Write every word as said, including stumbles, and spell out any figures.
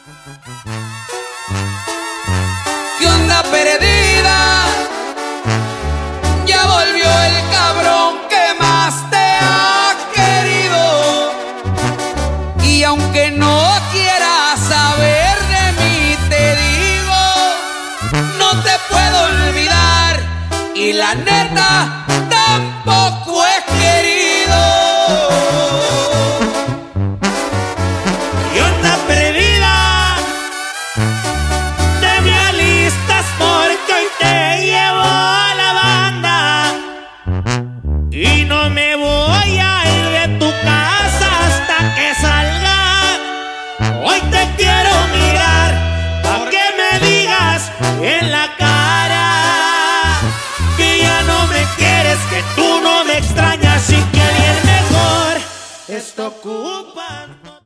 ¿Qué onda, perdida? Ya volvió el cabrón que más te ha querido. Y aunque no quieras saber de mí, te digo, no te puedo olvidar. Y la neta, tampoco es querido. ¿Qué onda, perdida? Te me alistas porque hoy te llevo a la banda. Y no me voy a ir de tu casa hasta que salga. Hoy te quiero mirar pa' que me digas en la cara que ya no me quieres, que tú no me extrañas y que bien mejor esto ocupa.